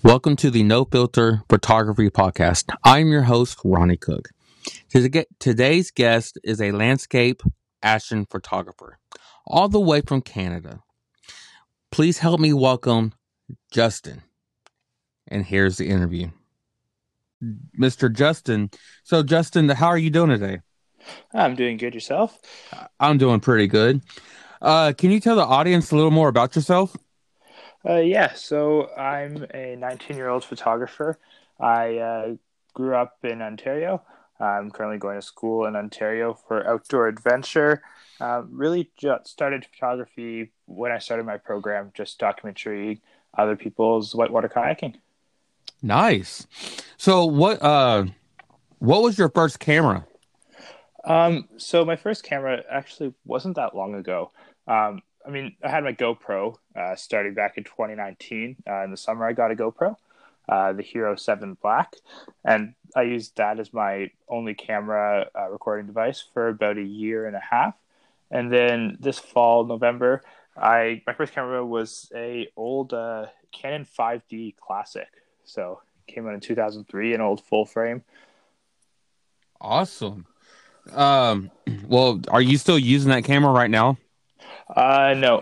Welcome to the No Filter Photography Podcast. I'm your host, Ronnie Cook. Today's guest is a landscape action photographer, all the way from Canada. Please help me welcome Justin. And here's the interview. Mr. Justin. So, Justin, how are you doing today? I'm doing good. Yourself? I'm doing pretty good. Can you tell the audience a little more about yourself? Yeah, so I'm a 19-year-old photographer. I grew up in Ontario. I'm currently going to school in Ontario for outdoor adventure. Really just started photography when I started my program, just documenting other people's whitewater kayaking. Nice. So, what was your first camera? So my first camera actually wasn't that long ago. I had my GoPro starting back in 2019. In the summer, I got a GoPro, the Hero 7 Black, and I used that as my only camera recording device for about a year and a half. And then this fall, November, my first camera was a old Canon 5D Classic. So it came out in 2003, an old full frame. Awesome. Well, are you still using that camera right now? No,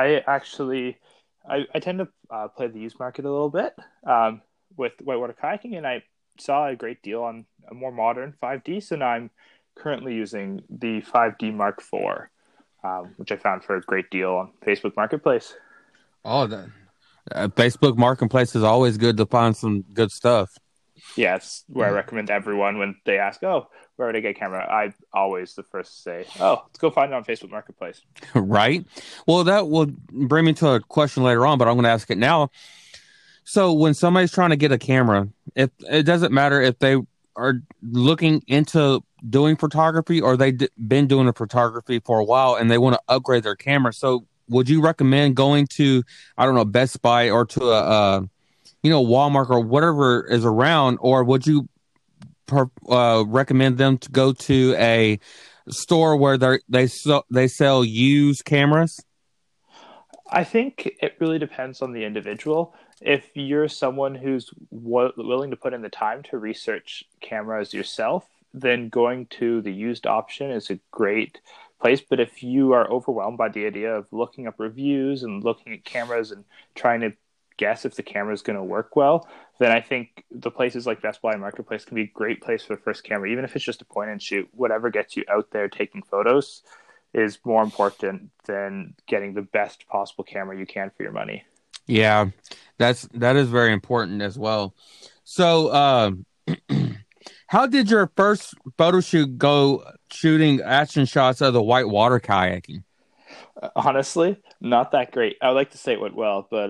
I tend to play the used market a little bit with whitewater kayaking, and I saw a great deal on a more modern 5D. So now I'm currently using the 5D Mark IV, which I found for a great deal on Facebook Marketplace. Oh, Facebook Marketplace is always good to find some good stuff. Yeah, it's where I recommend everyone when they ask, "Oh, where would I get a camera?" I always the first to say, "Oh, let's go find it on Facebook Marketplace." Right? Well, that will bring me to a question later on, but I'm going to ask it now. So, when somebody's trying to get a camera, if it doesn't matter if they are looking into doing photography or they've been doing the photography for a while and they want to upgrade their camera. So, would you recommend going to, I don't know, Best Buy or to Walmart or whatever is around, or would you recommend them to go to a store where they sell used cameras? I think it really depends on the individual. If you're someone who's willing to put in the time to research cameras yourself, then going to the used option is a great place. But if you are overwhelmed by the idea of looking up reviews and looking at cameras and trying to guess if the camera is going to work well, then I think the places like Best Buy and Marketplace can be a great place for the first camera, even if it's just a point and shoot. Whatever gets you out there taking photos is more important than getting the best possible camera you can for your money. Yeah, that is very important as well. So, how did your first photo shoot go? Shooting action shots of the whitewater kayaking. Honestly, not that great. I would like to say it went well, but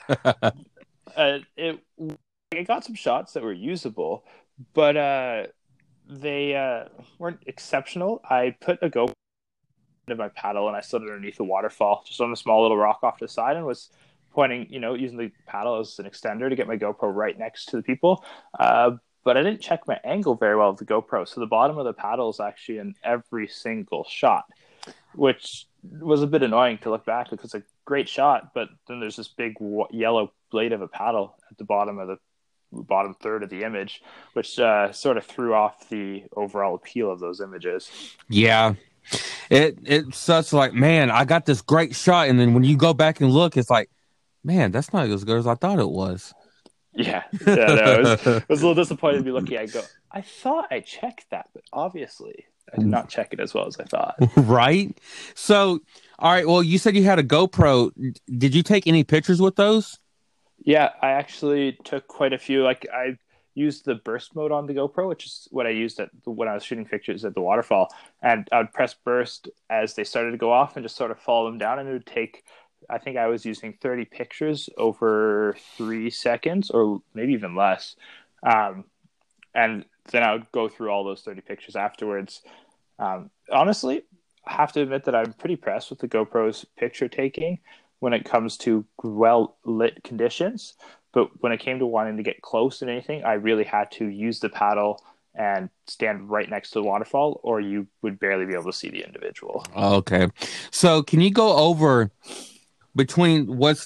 it I got some shots that were usable, but they weren't exceptional. I put a GoPro into my paddle and I stood underneath a waterfall, just on a small little rock off to the side, and was pointing, using the paddle as an extender to get my GoPro right next to the people. But I didn't check my angle very well with the GoPro, so the bottom of the paddle is actually in every single shot, which was a bit annoying to look back because it's a great shot, but then there's this big yellow blade of a paddle at the bottom of the bottom third of the image, which sort of threw off the overall appeal of those images. Yeah, it's such like, man, I got this great shot, and then when you go back and look, it's like, man, that's not as good as I thought it was. No, it was a little disappointing to be looking at. I thought I checked that, but obviously I did not check it as well as I thought. Right? So, all right. Well, you said you had a GoPro. Did you take any pictures with those? Yeah, I actually took quite a few. Like I used the burst mode on the GoPro, which is what I used when I was shooting pictures at the waterfall. And I would press burst as they started to go off and just sort of follow them down. And it would take, I think I was using 30 pictures over 3 seconds or maybe even less. And then I would go through all those 30 pictures afterwards. Honestly, I have to admit that I'm pretty impressed with the GoPro's picture taking when it comes to well lit conditions. But when it came to wanting to get close to anything, I really had to use the paddle and stand right next to the waterfall, or you would barely be able to see the individual. Okay. So, can you go over between what's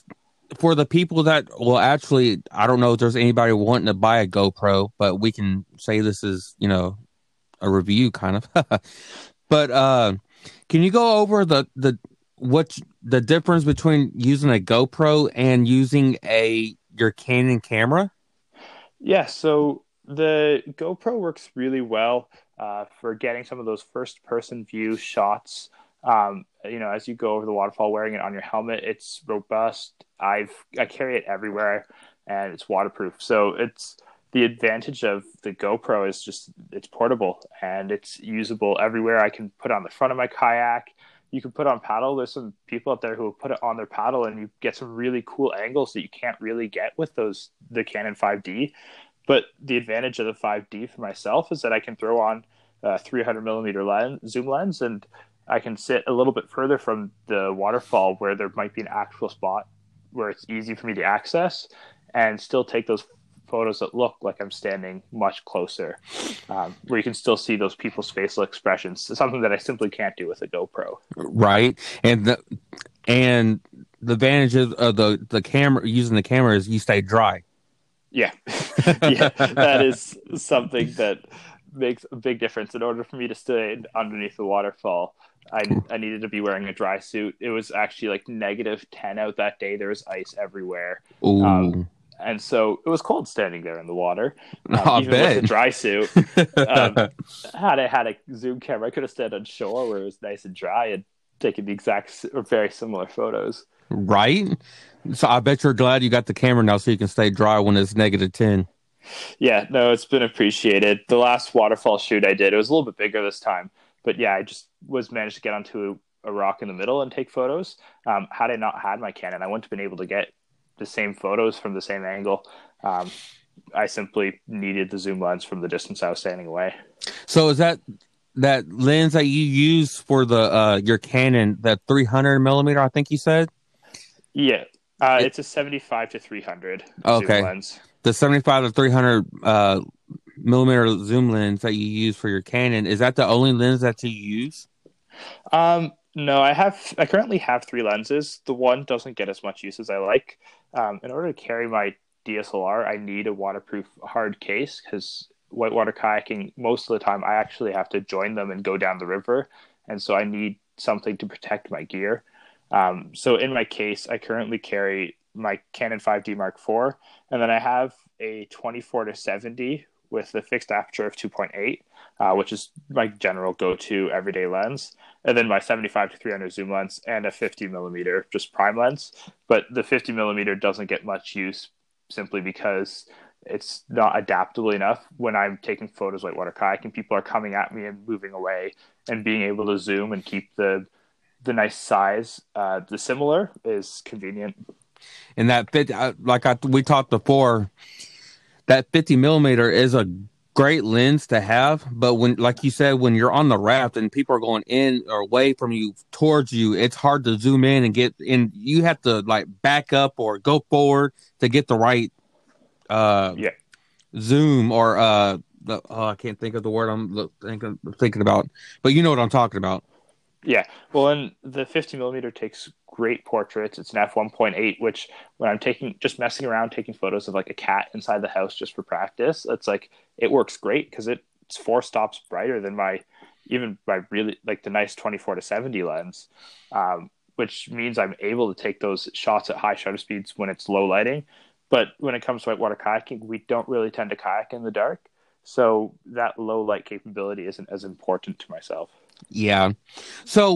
for the people that, well, actually, I don't know if there's anybody wanting to buy a GoPro, but we can say this is, a review kind of. But can you go over what's the difference between using a GoPro and using your Canon camera? Yeah, so the GoPro works really well for getting some of those first person view shots. As you go over the waterfall wearing it on your helmet, it's robust. I carry it everywhere and it's waterproof. So it's the advantage of the GoPro is just it's portable and it's usable everywhere. I can put it on the front of my kayak. You can put it on paddle. There's some people out there who will put it on their paddle and you get some really cool angles that you can't really get with the Canon 5D. But the advantage of the 5D for myself is that I can throw on a 300 millimeter zoom lens, and I can sit a little bit further from the waterfall where there might be an actual spot where it's easy for me to access and still take those photos that look like I'm standing much closer, where you can still see those people's facial expressions. It's something that I simply can't do with a GoPro. Right. And the advantages of the camera, using the camera, is you stay dry. Yeah. Yeah, that is something that makes a big difference. In order for me to stay underneath the waterfall, I needed to be wearing a dry suit. It was actually like -10 out that day. There was ice everywhere. Ooh, And so it was cold standing there in the water, I even with bet. a dry suit. Had I had a zoom camera, I could have stayed on shore where it was nice and dry and taken the exact or very similar photos. Right? So I bet you're glad you got the camera now so you can stay dry when it's -10. Yeah, no, it's been appreciated. The last waterfall shoot I did, it was a little bit bigger this time, but yeah, I just was managed to get onto a rock in the middle and take photos. Had I not had my Canon, I wouldn't have been able to get the same photos from the same angle. I simply needed the zoom lens from the distance I was standing away. So is that lens that you use for the your Canon, that 300 millimeter, I think you said? Yeah, It, it's a 75 to 300 zoom okay. lens. The 75 to 300 millimeter zoom lens that you use for your Canon, is that the only lens that you use? No, I currently have three lenses. The one doesn't get as much use as I like. In order to carry my DSLR, I need a waterproof hard case because whitewater kayaking, most of the time, I actually have to join them and go down the river. And so I need something to protect my gear. So in my case, I currently carry my Canon 5D Mark IV, and then I have a 24 to 70 with a fixed aperture of 2.8, which is my general go-to everyday lens, and then my 75 to 300 zoom lens and a 50 millimeter just prime lens. But the 50 millimeter doesn't get much use simply because it's not adaptable enough. When I'm taking photos whitewater kayaking, people are coming at me and moving away, and being able to zoom and keep the nice size, the similar is convenient. And that we talked before, that 50 millimeter is a great lens to have, but when, like you said, when you're on the raft and people are going in or away from you towards you, it's hard to zoom in and get in. You have to like back up or go forward to get the right Yeah. zoom or I can't think of the word I'm thinking about, but you know what I'm talking about. Yeah. Well, and the 50 millimeter takes great portraits. It's an f1.8, which when I'm just messing around, taking photos of like a cat inside the house just for practice, it's like, it works great because it's 4 stops brighter than even my really like the nice 24 to 70 lens, which means I'm able to take those shots at high shutter speeds when it's low lighting. But when it comes to whitewater kayaking, we don't really tend to kayak in the dark. So that low light capability isn't as important to myself. Yeah. So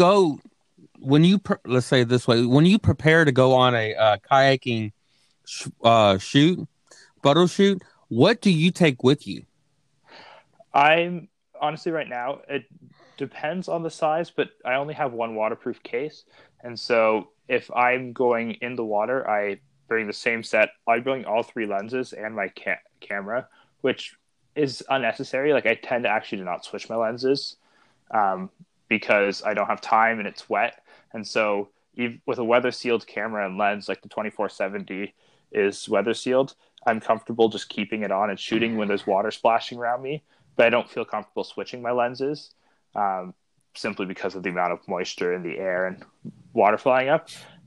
let's say it this way, when you prepare to go on a kayaking shoot, photo shoot, what do you take with you? I'm honestly right now, it depends on the size, but I only have one waterproof case. And so if I'm going in the water, I bring the same set. I bring all three lenses and my camera, which is unnecessary. Like I tend to actually not switch my lenses because I don't have time and it's wet. And so even with a weather sealed camera and lens like the 2470 is weather sealed, I'm comfortable just keeping it on and shooting when there's water splashing around me. But I don't feel comfortable switching my lenses simply because of the amount of moisture in the air and water flying up.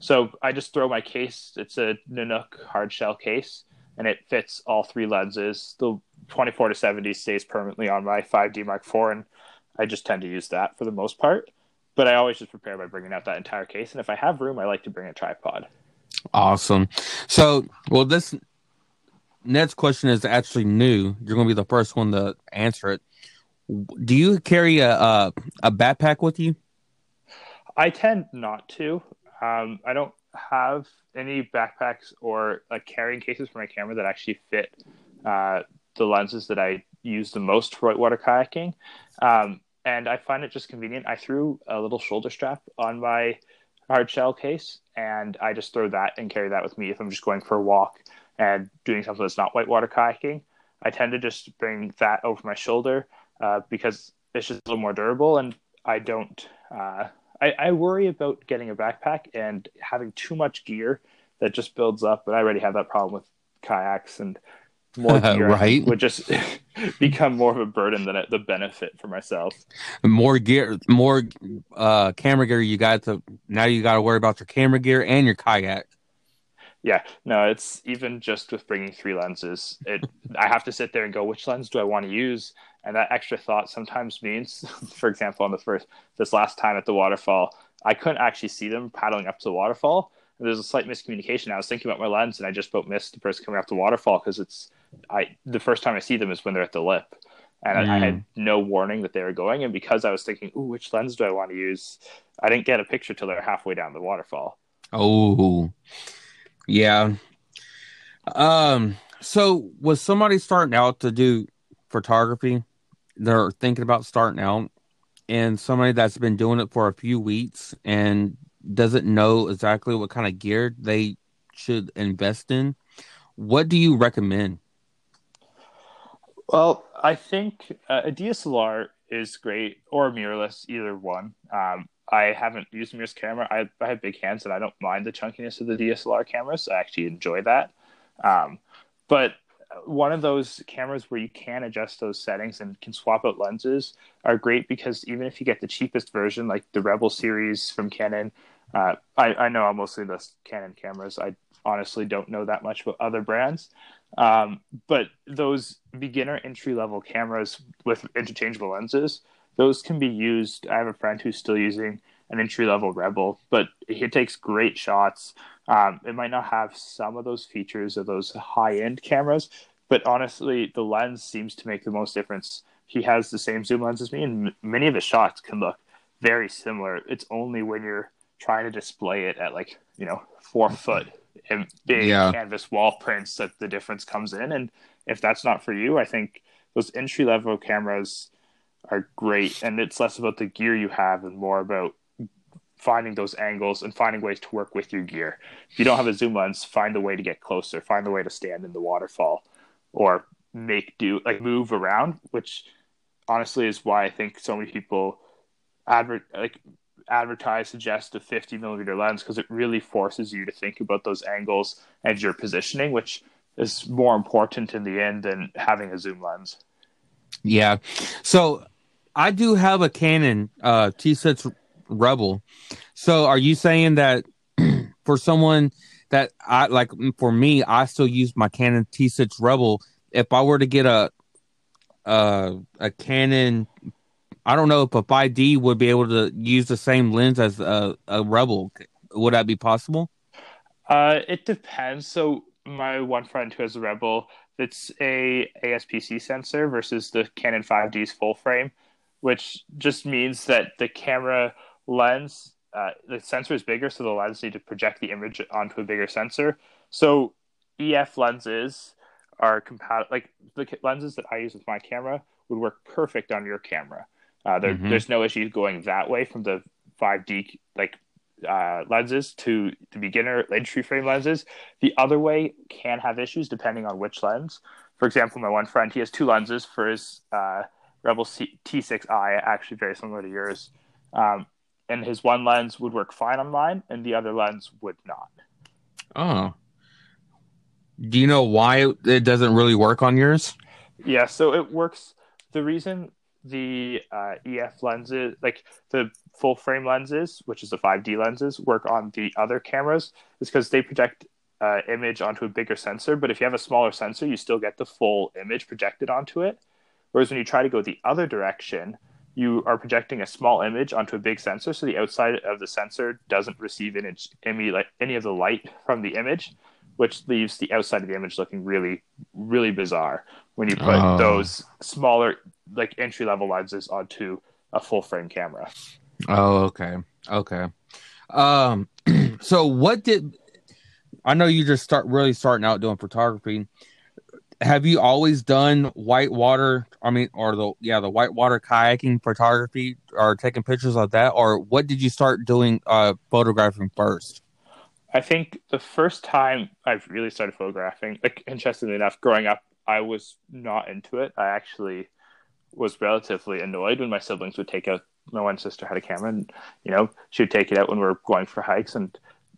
So I just throw my case. It's a Nanook hard shell case, and it fits all three lenses. The 24 to 70 stays permanently on my 5D Mark IV, and I just tend to use that for the most part. But I always just prepare by bringing out that entire case, and if I have room, I like to bring a tripod. Awesome. So, well, this next question is actually new. You're going to be the first one to answer it. Do you carry a backpack with you? I tend not to. I don't have any backpacks or like carrying cases for my camera that actually fit the lenses that I use the most for whitewater kayaking. And I find it just convenient. I threw a little shoulder strap on my hard shell case, and I just throw that and carry that with me if I'm just going for a walk and doing something that's not whitewater kayaking. I tend to just bring that over my shoulder because it's just a little more durable, and I don't. I worry about getting a backpack and having too much gear that just builds up, but I already have that problem with kayaks, and more gear I think Right. would just become more of a burden than the benefit for myself. More gear, more camera gear. You got to now. You got to worry about your camera gear and your kayak. Yeah, no, it's even just with bringing three lenses. I have to sit there and go, which lens do I want to use? And that extra thought sometimes means, for example, this last time at the waterfall, I couldn't actually see them paddling up to the waterfall. And there's a slight miscommunication. I was thinking about my lens, and I just about missed the person coming up the waterfall because the first time I see them is when they're at the lip, and I had no warning that they were going. And because I was thinking, ooh, which lens do I want to use? I didn't get a picture till they're halfway down the waterfall. Oh, yeah. So was somebody starting out to do photography? They're thinking about starting out, and somebody that's been doing it for a few weeks and doesn't know exactly what kind of gear they should invest in. What do you recommend? Well, I think a DSLR is great, or mirrorless, either one. I haven't used a mirrorless camera. I have big hands, and I don't mind the chunkiness of the DSLR cameras. I actually enjoy that. Um, but one of those cameras where you can adjust those settings and can swap out lenses are great because even if you get the cheapest version, like the Rebel series from Canon, I know mostly the Canon cameras. I honestly don't know that much about other brands. But those beginner entry level cameras with interchangeable lenses, those can be used. I have a friend who's still using an entry level Rebel, but he takes great shots. It might not have some of those features of those high end cameras, but honestly, the lens seems to make the most difference. He has the same zoom lens as me, and many of his shots can look very similar. It's only when you're trying to display it at 4 foot and big Yeah. canvas wall prints that the difference comes in. And if that's not for you, I think those entry level cameras are great. And it's less about the gear you have and more about finding those angles and finding ways to work with your gear. If you don't have a zoom lens, find a way to get closer, find a way to stand in the waterfall or move around, which honestly is why I think so many people advertise suggest a 50 millimeter lens because it really forces you to think about those angles and your positioning, which is more important in the end than having a zoom lens. Yeah. So I do have a Canon T6 Rebel. So are you saying that for someone that I like, for me, I still use my Canon T6 Rebel. If I were to get a Canon, I don't know if a 5D would be able to use the same lens as a Rebel. Would that be possible? It depends. So my one friend who has a Rebel, it's a ASPC sensor versus the Canon 5D's full frame, which just means that the camera lens, the sensor is bigger, so the lens need to project the image onto a bigger sensor. So EF lenses are compatible. Like the lenses that I use with my camera would work perfect on your camera. Hmm. There's no issue going that way from the 5D lenses to the beginner entry frame lenses. The other way can have issues depending on which lens. For example, my one friend, he has two lenses for his Rebel T6i, actually very similar to yours. And his one lens would work fine on mine, and the other lens would not. Oh, do you know why it doesn't really work on yours? Yeah, so it works. The reason the EF lenses, like the full frame lenses, which is the 5D lenses, work on the other cameras is because they project image onto a bigger sensor. But if you have a smaller sensor, you still get the full image projected onto it. Whereas when you try to go the other direction, you are projecting a small image onto a big sensor, so the outside of the sensor doesn't receive any of the light from the image, which leaves the outside of the image looking really, really bizarre when you put Oh. those smaller, like entry level lenses onto a full frame camera. Oh, okay. Okay. Um, so what did I know you just starting out doing photography. Have you always done whitewater? I mean, or the whitewater kayaking photography, or taking pictures of that, or what did you start doing photographing first? I think the first time I've really started photographing, like interestingly enough, growing up, I was not into it. I actually was relatively annoyed when my siblings would take out. My one sister had a camera, and she would take it out when we were going for hikes, and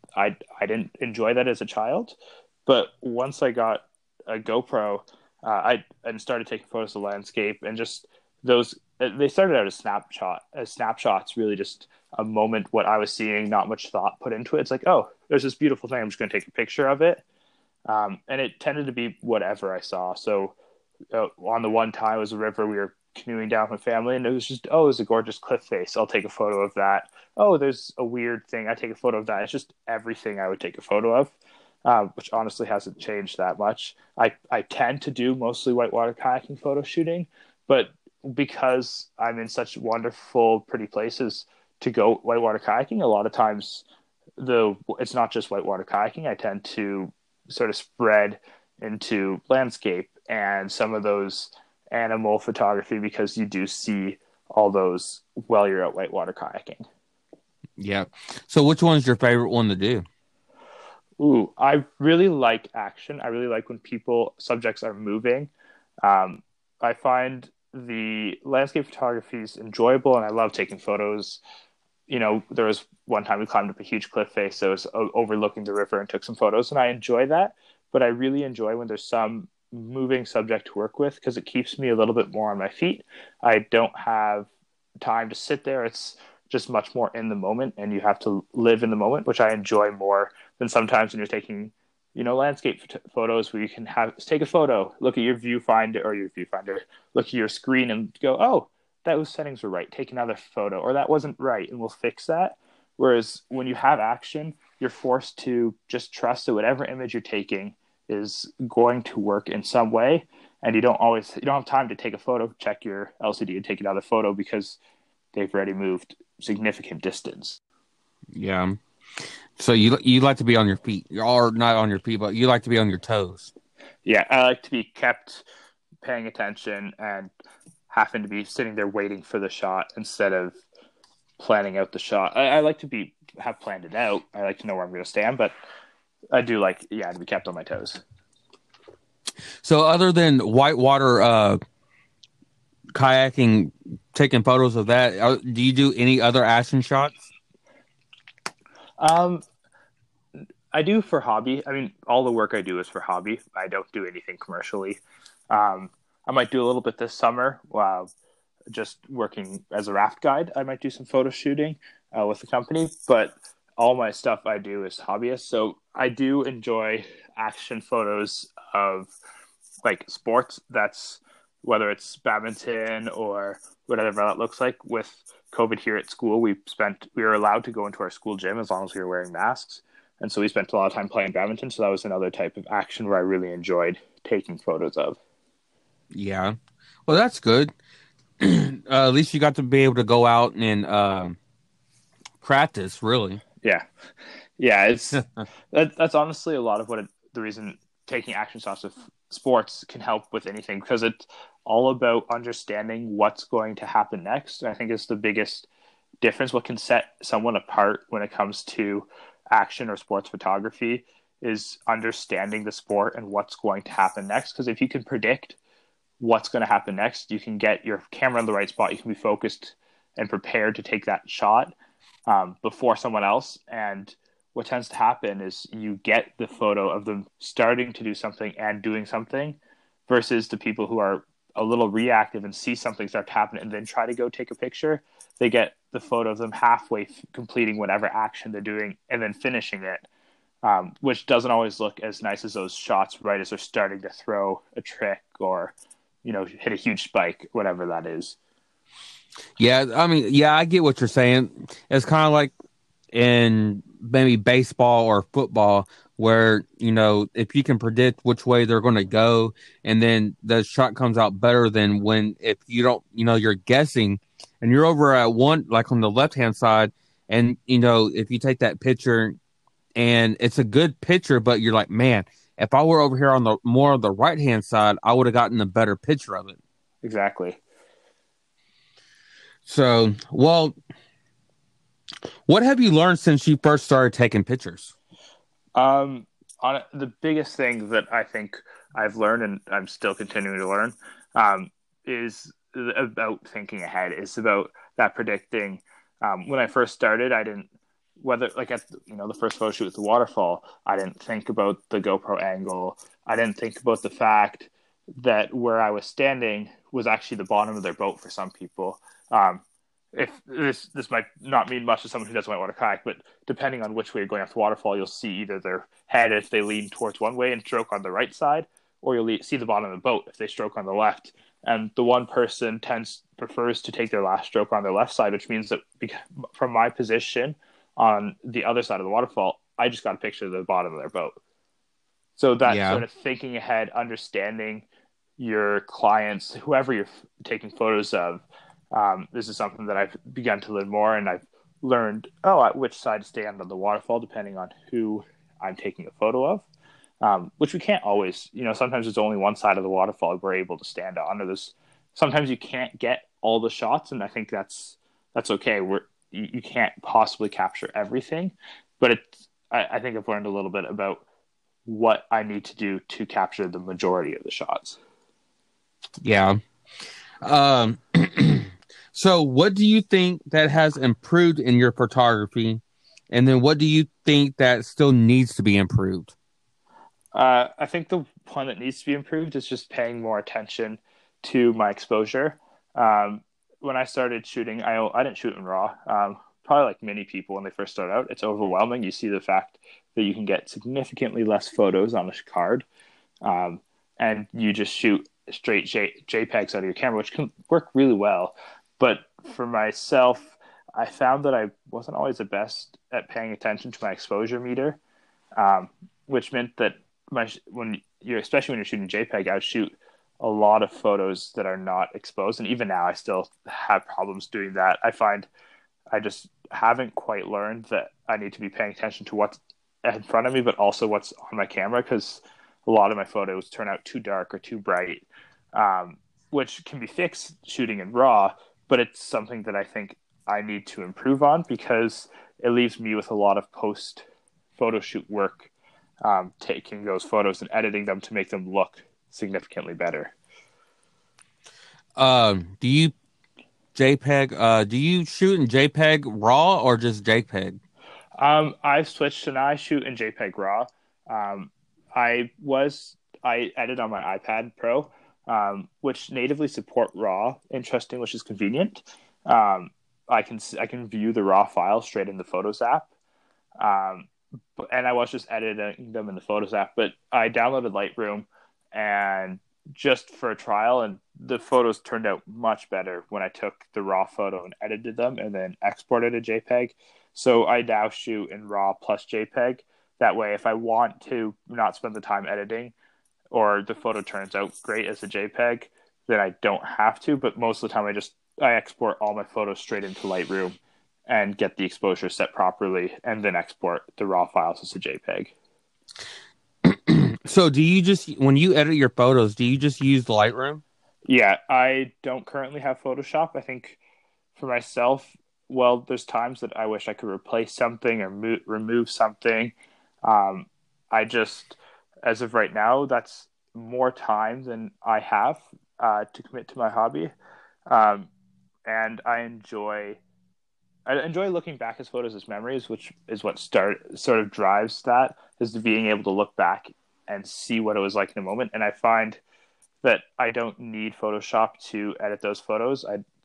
I didn't enjoy that as a child. But once I got a GoPro, I and started taking photos of landscape and just those. They started out as snapshots, really just a moment, what I was seeing, not much thought put into it. It's like, oh, there's this beautiful thing. I'm just going to take a picture of it, and it tended to be whatever I saw. So on the one time, it was a river. We were canoeing down with my family, and it was just, oh, it was a gorgeous cliff face. I'll take a photo of that. Oh, there's a weird thing. I take a photo of that. It's just everything I would take a photo of, which honestly hasn't changed that much. I tend to do mostly whitewater kayaking photo shooting, but because I'm in such wonderful, pretty places to go whitewater kayaking, a lot of times it's not just whitewater kayaking. I tend to sort of spread into landscape and some of those animal photography because you do see all those while you're out whitewater kayaking. Yeah. So which one's your favorite one to do? Ooh, I really like action. I really like when subjects are moving. I find the landscape photography is enjoyable, and I love taking photos. There was one time we climbed up a huge cliff face, so it was overlooking the river and took some photos, and I enjoy that. But I really enjoy when there's some moving subject to work with because it keeps me a little bit more on my feet. I don't have time to sit there. It's just much more in the moment, and you have to live in the moment, which I enjoy more than sometimes when you're taking, landscape photos where you can take a photo, look at your viewfinder, look at your screen, and go, oh, those settings were right. Take another photo, or that wasn't right, and we'll fix that. Whereas when you have action, you're forced to just trust that whatever image you're taking is going to work in some way, and you don't have time to take a photo, check your LCD, and take another photo because they've already moved significant distance. Yeah. So you like to be on your feet, or not on your feet, but you like to be on your toes. Yeah, I like to be kept paying attention and having to be sitting there waiting for the shot instead of planning out the shot. I like to have planned it out. I like to know where I'm going to stand, but I do like, to be kept on my toes. So other than whitewater kayaking, taking photos of that, do you do any other action shots? Um, I do for hobby. I mean, all the work I do is for hobby. I don't do anything commercially. I might do a little bit this summer while just working as a raft guide. I might do some photo shooting with the company, but all my stuff I do is hobbyist. So I do enjoy action photos of like sports. That's whether it's badminton or whatever that looks like. With COVID here at school, we were allowed to go into our school gym as long as we were wearing masks. And so we spent a lot of time playing badminton. So that was another type of action where I really enjoyed taking photos of. Yeah. Well, that's good. At least you got to be able to go out and practice, really. Yeah. Yeah. That's honestly a lot of the reason taking action shots of sports can help with anything, because it's all about understanding what's going to happen next. I think it's the biggest difference. What can set someone apart when it comes to action or sports photography is understanding the sport and what's going to happen next. Because if you can predict what's going to happen next, you can get your camera in the right spot. You can be focused and prepared to take that shot before someone else. And what tends to happen is you get the photo of them starting to do something and doing something versus the people who are a little reactive and see something start to happen and then try to go take a picture. They get the photo of them halfway completing whatever action they're doing and then finishing it, which doesn't always look as nice as those shots right as they're starting to throw a trick or, hit a huge spike, whatever that is. Yeah, I mean, yeah, I get what you're saying. It's kind of like in maybe baseball or football where, if you can predict which way they're going to go and then the shot comes out better than when if you don't, you're guessing and you're over at one, like on the left-hand side, and, if you take that picture and it's a good picture, but you're like, man, if I were over here on the more on the right-hand side, I would have gotten a better picture of it. Exactly. So, well, what have you learned since you first started taking pictures? On the biggest thing that I think I've learned, and I'm still continuing to learn, is about thinking ahead. It's about that predicting. When I first started, I didn't whether like at the first photo shoot with the waterfall, I didn't think about the GoPro angle. I didn't think about the fact that where I was standing was actually the bottom of their boat for some people. If this might not mean much to someone who doesn't whitewater kayak, but depending on which way you're going off the waterfall, you'll see either their head if they lean towards one way and stroke on the right side, or you'll see the bottom of the boat if they stroke on the left. And the one person prefers to take their last stroke on their left side, which means that from my position on the other side of the waterfall, I just got a picture of the bottom of their boat. So that sort of thinking ahead, understanding your clients, whoever you're taking photos of, this is something that I've begun to learn more, and I've learned which side to stand on the waterfall depending on who I'm taking a photo of, which we can't always. Sometimes there's only one side of the waterfall we're able to stand on, or sometimes you can't get all the shots, and I think that's okay. You can't possibly capture everything, but I think I've learned a little bit about what I need to do to capture the majority of the shots. Yeah. So what do you think that has improved in your photography? And then what do you think that still needs to be improved? I think the one that needs to be improved is just paying more attention to my exposure. When I started shooting, I didn't shoot in RAW. Probably like many people when they first start out, it's overwhelming. You see the fact that you can get significantly less photos on a card, and you just shoot straight JPEGs out of your camera, which can work really well. But for myself, I found that I wasn't always the best at paying attention to my exposure meter, which meant that especially when you're shooting JPEG, I would shoot a lot of photos that are not exposed. And even now I still have problems doing that. I find I just haven't quite learned that I need to be paying attention to what's in front of me, but also what's on my camera, because a lot of my photos turn out too dark or too bright, which can be fixed shooting in RAW, but it's something that I think I need to improve on because it leaves me with a lot of post photo shoot work, taking those photos and editing them to make them look significantly better. Do you shoot in JPEG RAW or just JPEG? I've switched to now I shoot in JPEG RAW. I edit on my iPad Pro, which natively support RAW. Interesting, which is convenient. I can view the RAW file straight in the Photos app, and I was just editing them in the Photos app. But I downloaded Lightroom and just for a trial, and the photos turned out much better when I took the RAW photo and edited them and then exported a JPEG. So I now shoot in RAW plus JPEG. That way, if I want to not spend the time editing, or the photo turns out great as a JPEG, then I don't have to. But most of the time, I export all my photos straight into Lightroom and get the exposure set properly, and then export the RAW files as a JPEG. So when you edit your photos, do you just use Lightroom? Yeah, I don't currently have Photoshop. I think for myself, well, there's times that I wish I could replace something or remove something. As of right now, that's more time than I have to commit to my hobby. And I enjoy looking back at photos as memories, which is what sort of drives that, is being able to look back and see what it was like in a moment. And I find that I don't need Photoshop to edit those photos.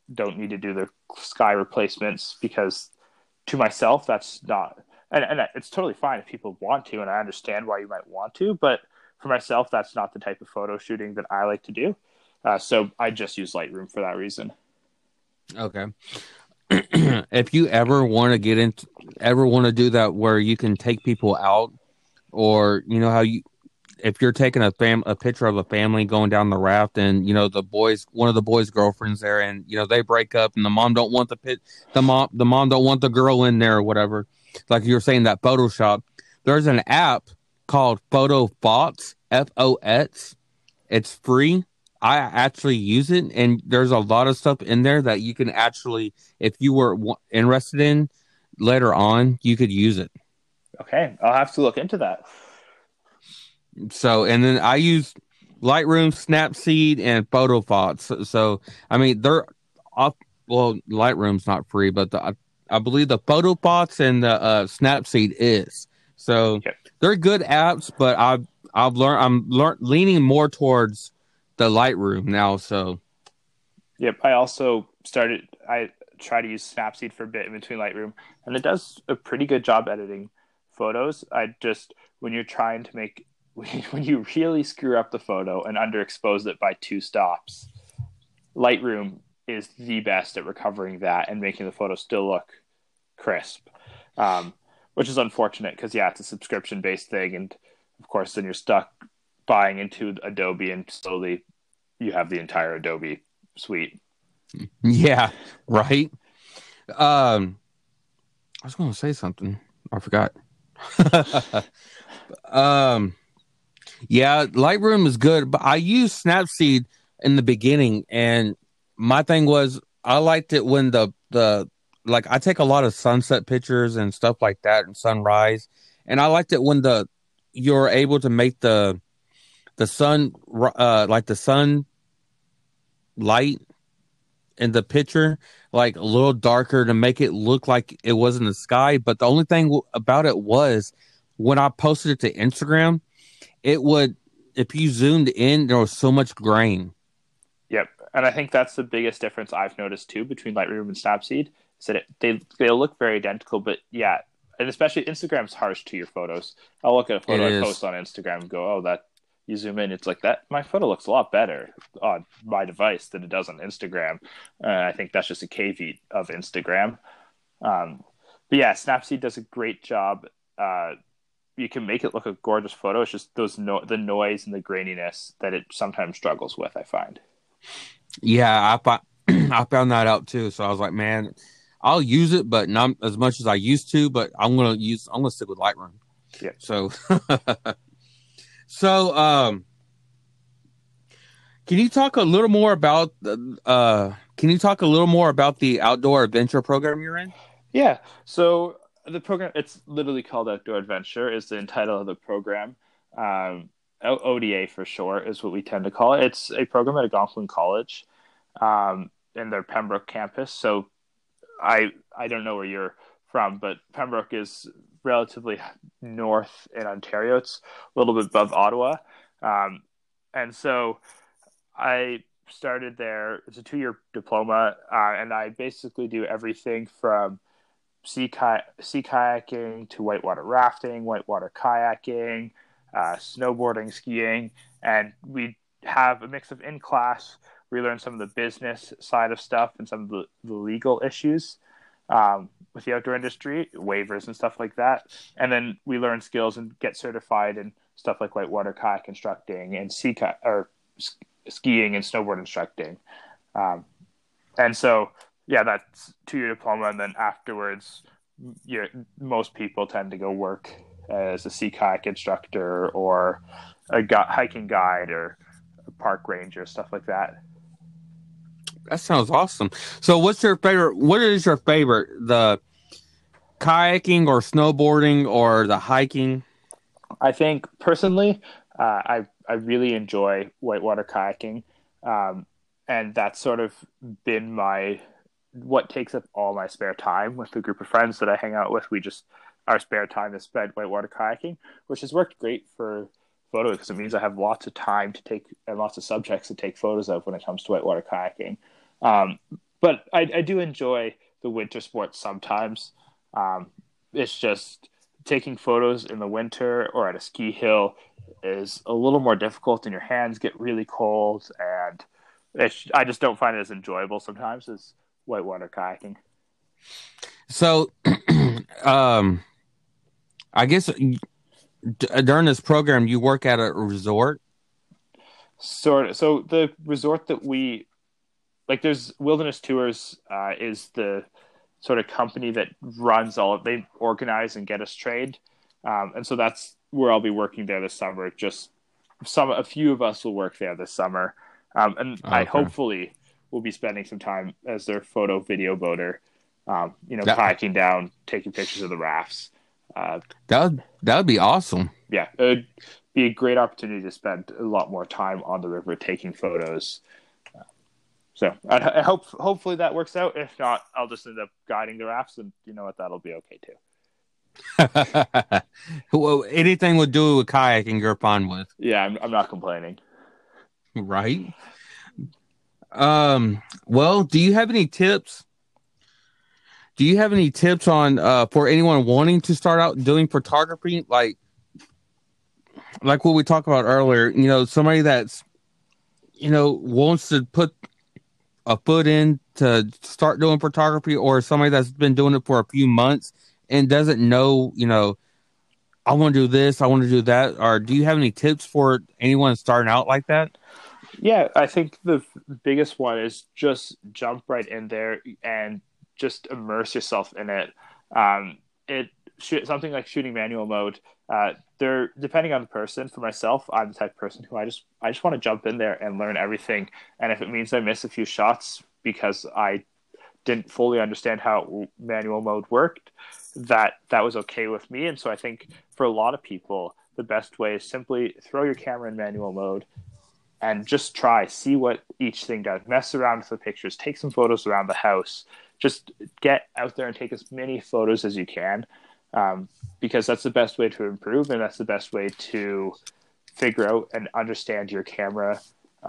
don't need to do the sky replacements because to myself, that's not, and it's totally fine if people want to, and I understand why you might want to, but for myself, that's not the type of photo shooting that I like to do. So I just use Lightroom for that reason. Okay. If you ever want to ever want to do that where you can take people out, or you know how you, if you're taking a picture of a family going down the raft, and you know one of the boys' girlfriends there, and you know they break up, and the mom don't want the mom don't want the girl in there or whatever. Like you were saying, that Photoshop. There's an app called PhotoFots, FOX. It's free. I actually use it, and there's a lot of stuff in there that you can actually, if you were interested in later on, you could use it. Okay, I'll have to look into that. So, and then I use Lightroom, Snapseed, and PhotoFots. So, I mean, they're off. Well, Lightroom's not free, but I believe the PhotoFots and the Snapseed is. So, Yep. they're good apps, but I'm leaning more towards the Lightroom now. So, yep. I try to use Snapseed for a bit in between Lightroom, and it does a pretty good job editing photos. When you're trying to make, when you really screw up the photo and underexpose it by 2 stops, Lightroom is the best at recovering that and making the photo still look crisp, which is unfortunate because, yeah, it's a subscription-based thing. And, of course, then you're stuck buying into Adobe, and slowly you have the entire Adobe suite. yeah, right. I was going to say something. I forgot. Yeah, Lightroom is good, but I used Snapseed in the beginning, and my thing was I liked it when the like I take a lot of sunset pictures and stuff like that and sunrise, and I liked it when you're able to make the sun like the sun light in the picture like a little darker to make it look like it was in the sky. But the only thing about it was when I posted it to Instagram, it would, if you zoomed in, there was so much grain. Yep, and I think that's the biggest difference I've noticed too between Lightroom and Snapseed is that they look very identical, but yeah, and especially Instagram's harsh to your photos. I'll look at a photo I post on Instagram and go, "Oh, that." You zoom in, it's like that. My photo looks a lot better on my device than it does on Instagram. I think that's just a caveat of Instagram. But yeah, Snapseed does a great job. You can make it look a gorgeous photo. It's just the noise and the graininess that it sometimes struggles with, I find. Yeah, I found that out too. So I was like, man, I'll use it, but not as much as I used to. But I'm gonna stick with Lightroom. Yeah. So, can you talk a little more about the outdoor adventure program you're in? Yeah. So the program, it's literally called Outdoor Adventure, is the title of the program. ODA for short is what we tend to call it. It's a program at Algonquin College, in their Pembroke campus. So I don't know where you're from, but Pembroke is relatively north in Ontario. It's a little bit above Ottawa. And so I started there. It's a 2-year diploma, and I basically do everything from sea kayaking to whitewater rafting, whitewater kayaking, snowboarding, skiing, and we have a mix of in-class. We learn some of the business side of stuff and some of the legal issues with the outdoor industry, waivers and stuff like that. And then we learn skills and get certified in stuff like whitewater kayak instructing and skiing and snowboard instructing. And so, yeah, that's 2-year diploma. And then afterwards, most people tend to go work as a sea kayak instructor or a hiking guide or a park ranger, stuff like that. That sounds awesome. So what's your favorite? What is your favorite? The kayaking or snowboarding or the hiking? I think personally, I really enjoy whitewater kayaking, and that's sort of been what takes up all my spare time with the group of friends that I hang out with. Our spare time is spent whitewater kayaking, which has worked great for photos because it means I have lots of time to take and lots of subjects to take photos of when it comes to whitewater kayaking. But I do enjoy the winter sports sometimes. It's just taking photos in the winter or at a ski hill is a little more difficult, and your hands get really cold, and I just don't find it as enjoyable sometimes as whitewater kayaking. So, um, I guess during this program, you work at a resort. Sort of. So the resort that we like, there's Wilderness Tours, is the sort of company that runs all of. They organize and get us trained, and so that's where I'll be working there this summer. Just a few of us will work there this summer, and I Okay. hopefully will be spending some time as their photo video boater. That Kayaking down, taking pictures of the rafts. Uh, that would be awesome. yeah, it would be a great opportunity to spend a lot more time on the river taking photos. So I hope hopefully that works out. If not, I'll just end up guiding the rafts, and you know what, that'll be okay too. Well, anything with do with kayaking, you're fine with, Yeah, I'm not complaining. right? Well, do you have any tips? Do you have any tips on for anyone wanting to start out doing photography, like what we talked about earlier? Somebody that's wants to put a foot in to start doing photography, or somebody that's been doing it for a few months and doesn't know, I want to do this, I want to do that. Or do you have any tips for anyone starting out like that? Yeah, I think the biggest one is just jump right in there and just immerse yourself in it. It something like shooting manual mode. They're depending on the person. For myself, I'm the type of person who I just want to jump in there and learn everything. And if it means I miss a few shots because I didn't fully understand how manual mode worked, that was okay with me. And so I think for a lot of people, the best way is simply throw your camera in manual mode and just see what each thing does. Mess around with the pictures, take some photos around the house. Just get out there and take as many photos as you can, because that's the best way to improve, and that's the best way to figure out and understand your camera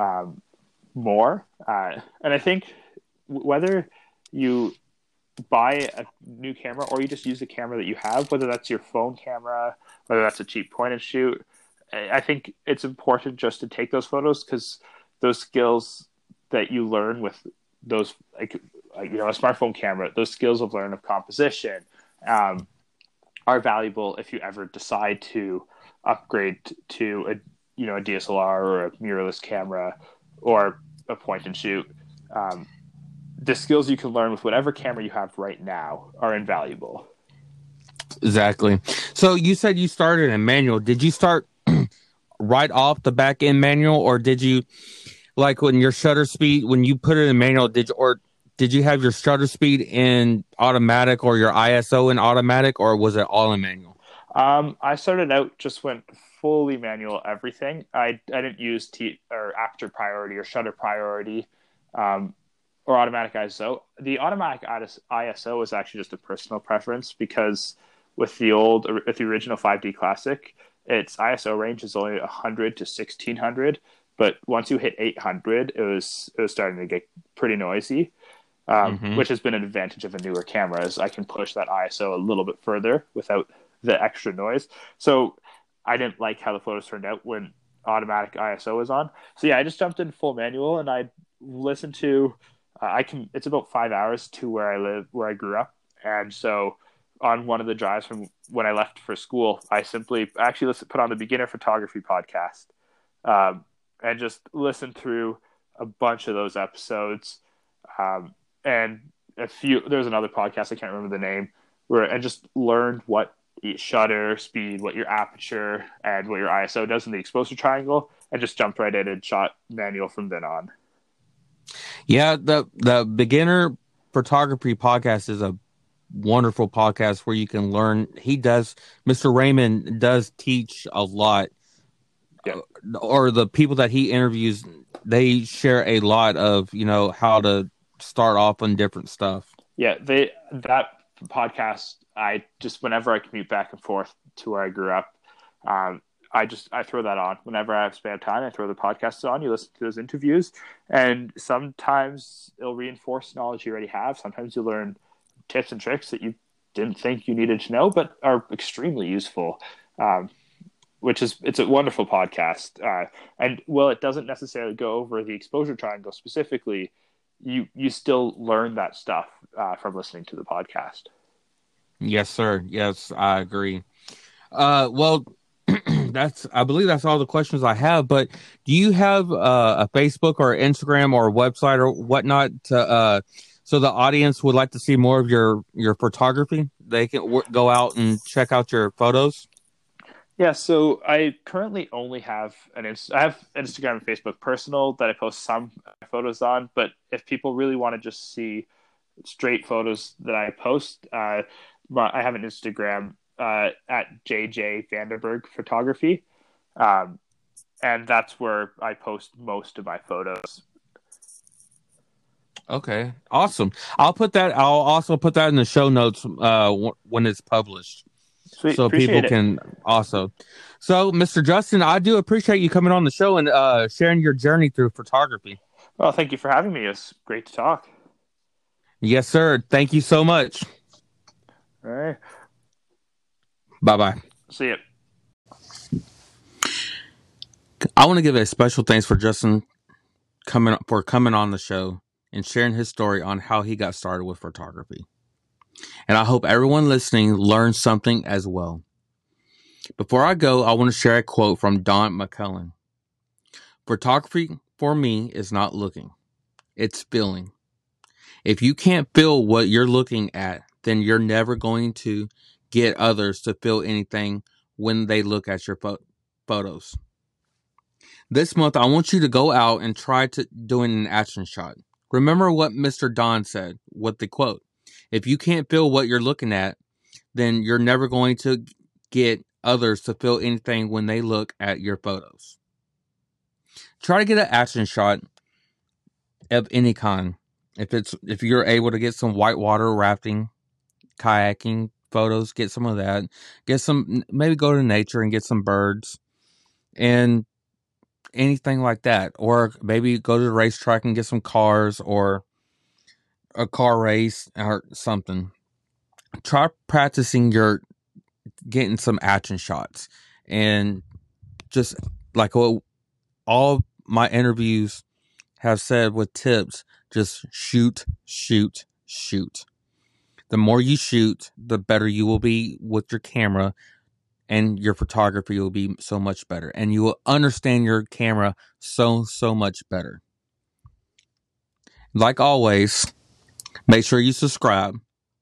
more. And I think whether you buy a new camera or you just use the camera that you have, whether that's your phone camera, whether that's a cheap point and shoot, I think it's important just to take those photos, because those skills that you learn with those, like a smartphone camera, those skills of learn of composition, um, are valuable if you ever decide to upgrade to a DSLR or a mirrorless camera or a point and shoot. Um, the skills you can learn with whatever camera you have right now are invaluable. Exactly. So you said you started in manual. Did you start right off the back end manual, or did you, like, when your shutter speed, when you put it in manual, did you have your shutter speed in automatic or your ISO in automatic, or was it all in manual? I started out, just went fully manual everything. I didn't use or aperture priority or shutter priority, um, or automatic ISO. The automatic ISO was actually just a personal preference, because with the original 5D Classic, its ISO range is only 100 to 1600. But once you hit 800, it was starting to get pretty noisy, Mm-hmm. which has been an advantage of a newer camera, is I can push that ISO a little bit further without the extra noise. So I didn't like how the photos turned out when automatic ISO was on. So yeah, I just jumped in full manual, and I listened to. I can. It's about 5 hours to where I live, where I grew up, and so on one of the drives from when I left for school, I simply actually put on the beginner photography podcast, um, and just listened through a bunch of those episodes. And there's another podcast, I can't remember the name, where I just learned what shutter speed, what your aperture, and what your ISO does in the exposure triangle, and just jumped right in and shot manual from then on. Yeah, the beginner photography podcast is a wonderful podcast where you can learn. Mr. Raymond does teach a lot, Yeah, or the people that he interviews, they share a lot of, how to start off on different stuff. yeah. That podcast, I just, whenever I commute back and forth to where I grew up, um, I throw that on whenever I have spare time. I throw the podcasts on. You listen to those interviews, and sometimes it'll reinforce knowledge you already have. Sometimes you learn tips and tricks that you didn't think you needed to know, but are extremely useful. It's a wonderful podcast. And while it doesn't necessarily go over the exposure triangle specifically, you still learn that stuff from listening to the podcast. Yes, sir. Yes, I agree. Well, I believe that's all the questions I have. But do you have a Facebook or Instagram or a website or whatnot to so the audience would like to see more of your photography? They can go out and check out your photos. Yeah, so I currently only have I have Instagram and Facebook personal that I post some photos on, but if people really want to just see straight photos that I post, I have an Instagram at JJ Vandenberg Photography, and that's where I post most of my photos. Okay, awesome. I'll also put that in the show notes when it's published. Sweet. So Appreciate people can also. So, Mr. Justin, I do appreciate you coming on the show and sharing your journey through photography. Well, thank you for having me. It was great to talk. Yes, sir. Thank you so much. All right. Bye-bye. See you. I want to give a special thanks for Justin coming on the show and sharing his story on how he got started with photography. And I hope everyone listening learns something as well. Before I go, I want to share a quote from Don McCullen. Photography for me is not looking, it's feeling. If you can't feel what you're looking at, then you're never going to get others to feel anything when they look at your photos. This month, I want you to go out and try to doing an action shot. Remember what Mr. Don said with the quote. If you can't feel what you're looking at, then you're never going to get others to feel anything when they look at your photos. Try to get an action shot of any kind. If you're able to get some whitewater rafting, kayaking photos, get some of that. Maybe go to nature and get some birds and anything like that. Or maybe go to the racetrack and get some cars or a car race or something. Try practicing getting some action shots, and just like what all my interviews have said with tips, just shoot. The more you shoot, the better you will be with your camera, and your photography will be so much better, and you will understand your camera so much better. Like always, make sure you subscribe.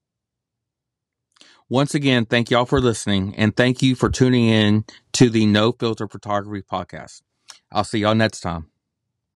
Once again, thank y'all for listening, and thank you for tuning in to the No Filter Photography Podcast. I'll see y'all next time.